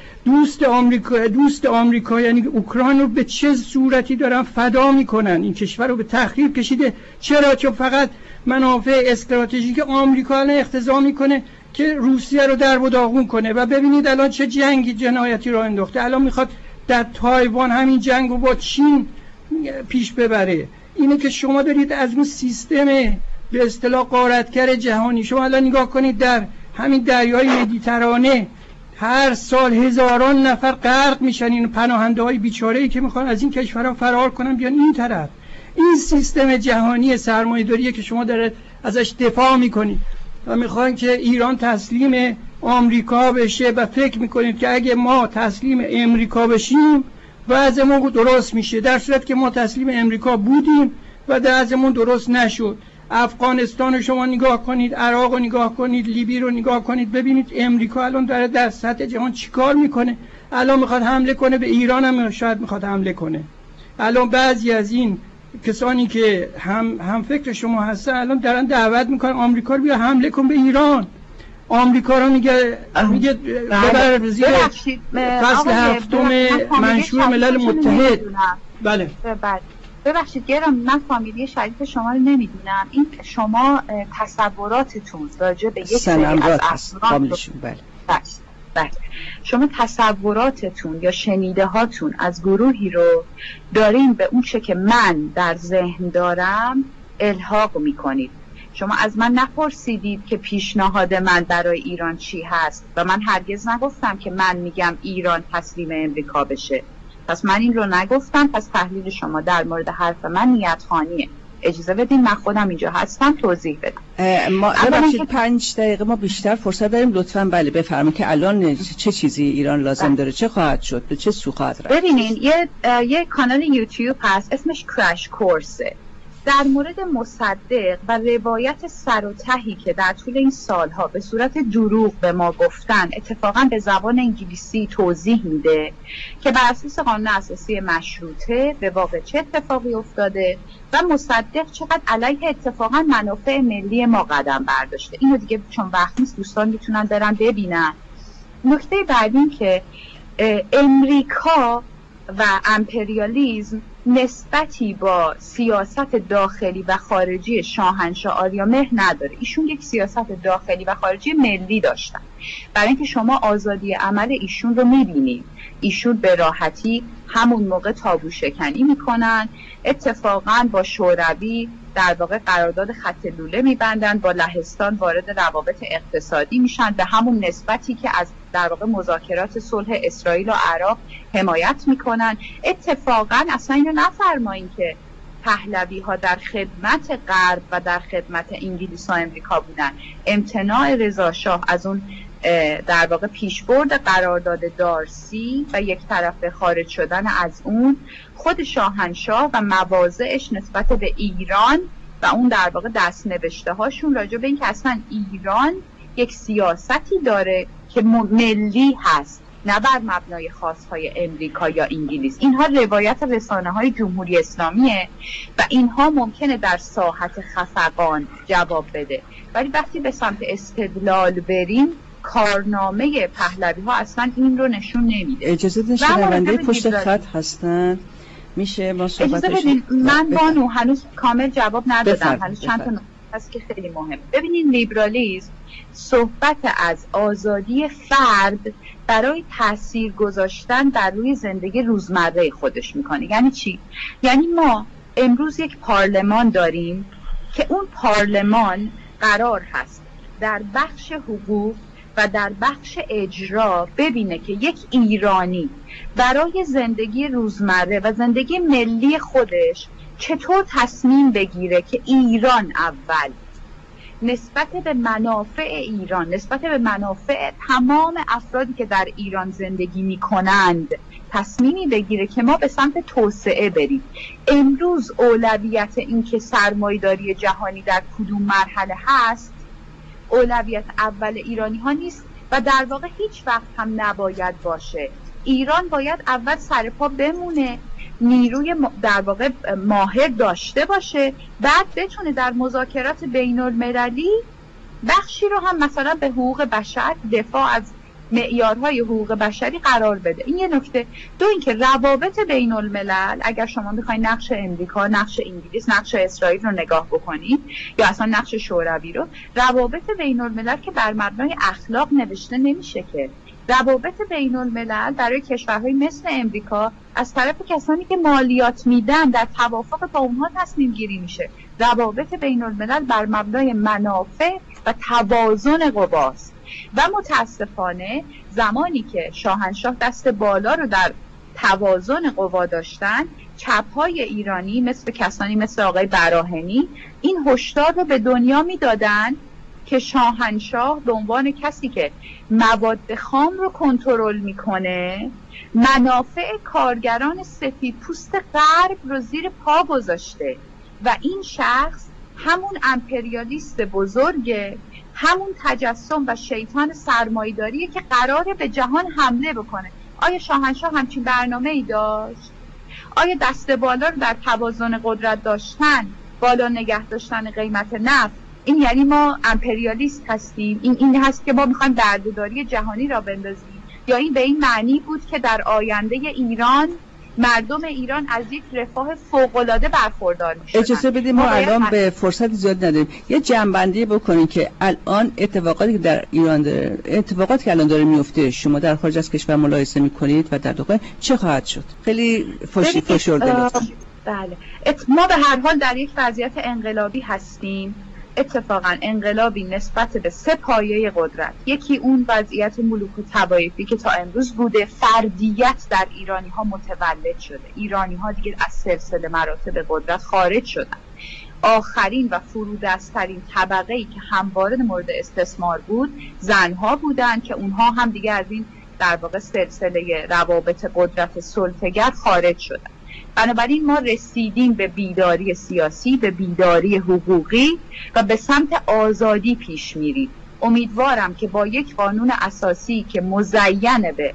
دوست آمریکا یعنی اوکراین رو به چه صورتی دارن فدا میکنن، این کشور رو به تخریب کشیده. چرا؟ چون فقط منافع استراتژیک آمریکا الان اقتضا میکنه که روسیه رو در و داغون کنه. و ببینید الان چه جنگی جنایتی رو انداخته، الان میخواد در تایوان همین جنگ رو با چین پیش ببره. اینه که شما دارید از اون سیستم به اصطلاح غارتگر جهانی، شما الان نگاه کنید در همین دریای مدیترانه هر سال هزاران نفر غرق میشن، این پناهنده های بیچاره‌ای که میخوان از این کشورها فرار کنن بیان این طرف. این سیستم جهانی سرمایه‌داریه که شما دارید ازش دفاع میکنید و میخواین که ایران تسلیم آمریکا بشه و فکر میکنید که اگه ما تسلیم امریکا بشیم وضعمون درست میشه، در صورت که ما تسلیم امریکا بودیم و وضعمون درست نشد. افغانستان رو شما نگاه کنید، عراق رو نگاه کنید، لیبی رو نگاه کنید، ببینید امریکا الان داره در سطح جهان چیکار میکنه. الان میخواد حمله کنه به ایران، هم شاید میخواد حمله کنه. الان بعضی از این کسانی که هم فکر شما هستن الان دارن دعوت میکنن آمریکا رو بیا حمله کن به ایران. آمریکا رو میگه ببر زیر فصل 7 منشور ملل متحد. بله ببخشید گرام، من فامیلی شریف شما رو نمیدونم. این شما تصوراتتون راجع به یک سری از افراد بله شما تصوراتتون یا شنیده هاتون از گروهی رو دارین به اون چه که من در ذهن دارم الحاق میکنید. شما از من نپرسیدید که پیشنهاد من برای ایران چی هست و من هرگز نگفتم که من میگم ایران تسلیم امریکا بشه. پس من این رو نگفتم، پس تحلیل شما در مورد حرف من نیت خانیه. اجازه بدین من خودم اینجا هستم توضیح بدم. ما ببخشید 5 دقیقه ما بیشتر فرصت داریم لطفاً. بله بفرمایید که الان چه چیزی ایران لازم داره، چه خواهد شد، به چه سو خواهد رفت؟ ببینین یه کانال یوتیوب هست اسمش کرش کورسه، در مورد مصدق و روایت سر و تهی که در طول این سالها به صورت دروغ به ما گفتن اتفاقا به زبان انگلیسی توضیح میده که بر اساس قانون اساسی مشروطه به واقع چه اتفاقی افتاده و مصدق چقدر علیه اتفاقا منافع ملی ما قدم برداشته. اینو دیگه چون وقت نیست دوستان میتونن برن ببینن. نکته بعدی این که امریکا و امپریالیزم نسبتی با سیاست داخلی و خارجی شاهنشاه آریامهر نداره. ایشون یک سیاست داخلی و خارجی ملی داشتن. برای اینکه شما آزادی عمل ایشون رو میبینید، ایشون به راحتی همون موقع تابو شکنی میکنن، اتفاقا با شوروی در واقع قرارداد خط لوله میبندن، با لهستان وارد روابط اقتصادی میشن به همون نسبتی که از در واقع مذاکرات صلح اسرائیل و عراق حمایت میکنن. اتفاقا اصلا اینو نفرمایین که پهلوی ها در خدمت غرب و در خدمت انگلیس و امریکا بودن. امتناع رضا شاه از اون در واقع پیشبرد قرارداد دارسی و یک طرفه خارج شدن از اون، خود شاهنشاه و مواضعش نسبت به ایران و اون در واقع دستنوشته هاشون راجع به این که اصلا ایران یک سیاستی داره که ملی هست نه بر مبنای خاصهای امریکا یا انگلیس. اینها روایت رسانه های جمهوری اسلامیه و اینها ممکنه در ساحت خفقان جواب بده، ولی وقتی به سمت استدلال بریم کارنامه پهلوی ها اصلا این رو نشون نمیده. اجازه بدین شنونده پشت خط هستن، میشه ما صحبتش من بانو هنوز کامل جواب ندادم، هنوز چند تا نکته هست که خیلی مهمه. ببینین لیبرالیسم صحبت از آزادی فرد برای تأثیر گذاشتن در روی زندگی روزمره خودش میکنه. یعنی چی؟ یعنی ما امروز یک پارلمان داریم که اون پارلمان قرار هست در بخش حقوق و در بخش اجرا ببینه که یک ایرانی برای زندگی روزمره و زندگی ملی خودش چطور تصمیم بگیره که ایران اول، نسبت به منافع ایران، نسبت به منافع تمام افرادی که در ایران زندگی می کنند تصمیمی بگیره که ما به سمت توسعه بریم. امروز اولویت این که سرمایه‌داری جهانی در کدوم مرحله هست اولویت اول ایرانی ها نیست و در واقع هیچ وقت هم نباید باشه. ایران باید اول سر پا بمونه، نیروی در واقع ماهر داشته باشه، بعد بتونه در مذاکرات بین المللی بخشی رو هم مثلا به حقوق بشر، دفاع از معیارهای حقوق بشری قرار بده. این یه نکته. دو اینکه روابط بین الملل، اگر شما میخواین نقش امریکا، نقش انگلیس، نقش اسرائیل رو نگاه بکنید یا اصلا نقش شوروی رو، روابط بین الملل که بر مبنای اخلاق نوشته نمیشه که. روابط بین الملل برای کشورهای مثل امریکا از طرف کسانی که مالیات میدن در توافق با اونها تصمیم گیری میشه. روابط بین الملل بر مبنای منافع و توازن قواست و متاسفانه زمانی که شاهنشاه دست بالا رو در توازن قوا داشتن، چپ‌های ایرانی مثل کسانی مثل آقای براهنی این هشدار رو به دنیا میدادن که شاهنشاه به عنوان کسی که مواد خام رو کنترل میکنه، منافع کارگران سفیدپوست غرب رو زیر پا گذاشته و این شخص همون امپریالیست بزرگه، همون تجسم و شیطان سرمایه‌داریه که قراره به جهان حمله بکنه. آیا شاهنشاه همچین برنامه‌ای داشت؟ آیا دست بالا رو در توازن قدرت داشتن، بالا نگه داشتن قیمت نفت، این یعنی ما امپریالیست هستیم؟ این هست که ما میخوایم بردهداری جهانی را بندازیم؟ یا این به این معنی بود که در آینده ایران مردم ایران از یک رفاه فوق‌العاده برخوردار میشدن؟ اجازه بدید ما الان به فرصت زیاد نداریم، یه جنبندی بکنیم که الان اتفاقاتی که در ایران داره، اتفاقاتی که الان داره میفته، شما در خارج از کشور ملاحظه میکنید و در داخل چه خواهد شد؟ خیلی فشرده لطفا. بله، ما به هر حال در یک وضعیت انقلابی هستیم. اتفاقا انقلابی نسبت به سه پایه قدرت. یکی اون وضعیت ملوک و طوایفی که تا امروز بوده، فردیت در ایرانی ها متولد شده، ایرانی ها دیگه از سلسله مراتب قدرت خارج شدن. آخرین و فرودسترین طبقه‌ای که همواره مورد استثمار بود زنها بودن که اونها هم دیگه از این در واقع سلسله روابط قدرت سلطه‌گر خارج شدن. بنابراین ما رسیدیم به بیداری سیاسی، به بیداری حقوقی و به سمت آزادی پیش میریم. امیدوارم که با یک قانون اساسی که مزین به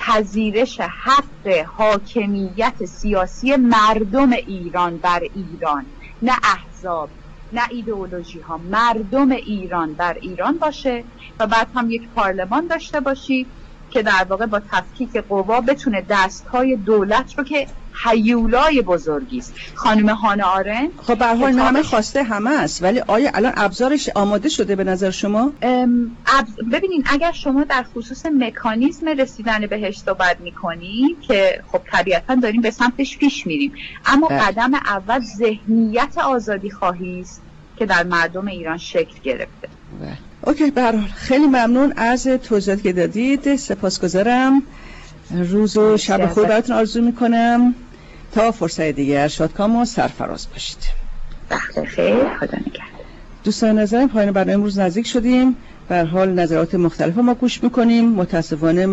پذیرش حق حاکمیت سیاسی مردم ایران بر ایران، نه احزاب، نه ایدئولوژی ها، مردم ایران بر ایران باشه و بعد هم یک پارلمان داشته باشی که در واقع با تفکیک قوا بتونه دستهای دولت رو که هیولای بزرگی است. خانم هانا آرند خب به هر حال همه خواسته همه است، ولی آیا الان ابزارش آماده شده به نظر شما؟ ببینین اگر شما در خصوص مکانیزم رسیدن بهش صحبت می‌کنی که خب طبیعتاً داریم به سمتش پیش میریم، اما قدم اول ذهنیت آزادی خواهی است که در مردم ایران شکل گرفته. اوکی، به هر حال خیلی ممنون از توضیحاتی که دادید، سپاسگزارم. روز و شب خوب براتون آرزو میکنم. تا فرصت دیگر شادکام و سرفراز باشید. بخیر، خدا نگهدار. دوستان نظرم پایان برنامه امروز نزدیک شدیم. به هر حال نظرات مختلف ما گوش میکنیم. متاسفانه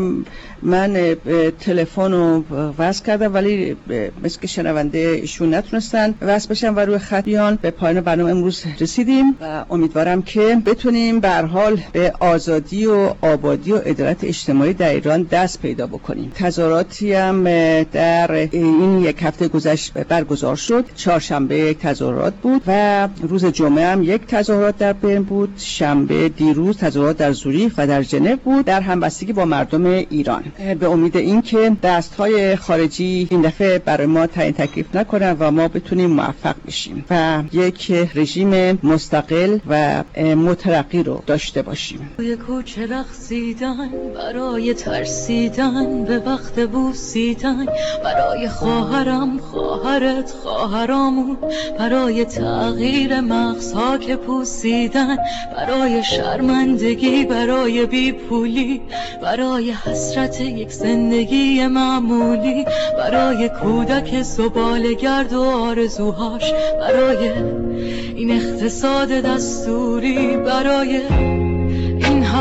من تلفن رو وصل کردم ولی مثل که شنونده ایشون نتونستن وصل بشن و روی خط بیان. به پایان برنامه امروز رسیدیم و امیدوارم که بتونیم به هر حال به آزادی و آبادی و عدالت اجتماعی در ایران دست پیدا بکنیم. تظاهراتی هم در این یک هفته گذشته برگزار شد. چهارشنبه یک تظاهرات بود و روز جمعه هم یک تظاهرات در برن بود. شنبه دیروز تظاهرات در زوریخ و در ژنو بود در همبستگی با مردم ایران. به امید اینکه دست‌های خارجی این دفعه برای ما تعیین تکلیف نکنن و ما بتونیم موفق بشیم و یک رژیم مستقل و مترقی رو داشته باشیم. توی کوچه رقصیدن برای ترسیدن به وقت بوسیدن، برای خواهرم خواهرت خواهرامون، برای تغییر مغزها که پوسیدن، برای شرمندگی، برای بیپولی، برای حسرت یک زندگی معمولی، برای کودک زباله‌گرد و آرزوهاش، برای این اقتصاد دستوری، برای این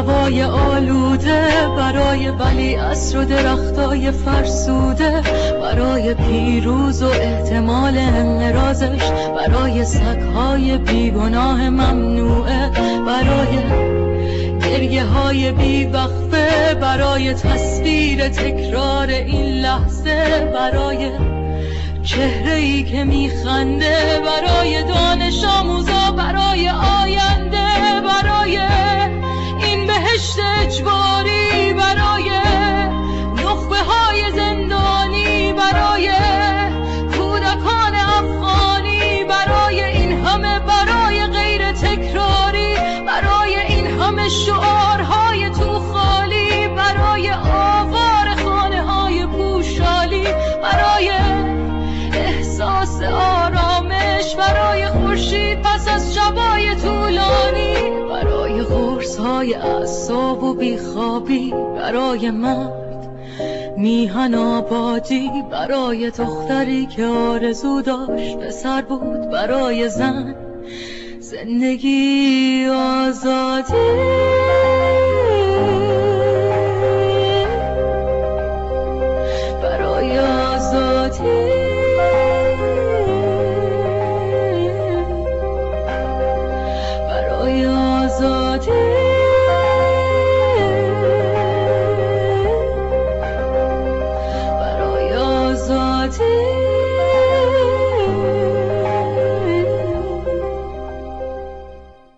هوای آلوده، برای ولیعصر و درختای فرسوده، برای پیروز و احتمال انقراضش، برای سگهای بیگناه ممنوعه، برای گریه های بیوقفه، برای تصویر تکرار این لحظه، برای چهره‌ای که میخنده، برای دانش آموزا، برای آینده، برای این بهشت اجباری، برای نخبه های زندانی، برای کودکان افغانی، برای این همه، برای غیر تکراری، برای این همه شعارهای تو خالی، برای آوار خانه های پوشالی، برای احساس آرامش، برای خورشید پس از شبای طولانی، برای قرص‌های اعصاب و بیخوابی، برای مرد میهن آبادی، برای دختری که آرزو داشت پسر بود، برای زن زندگی آزادی.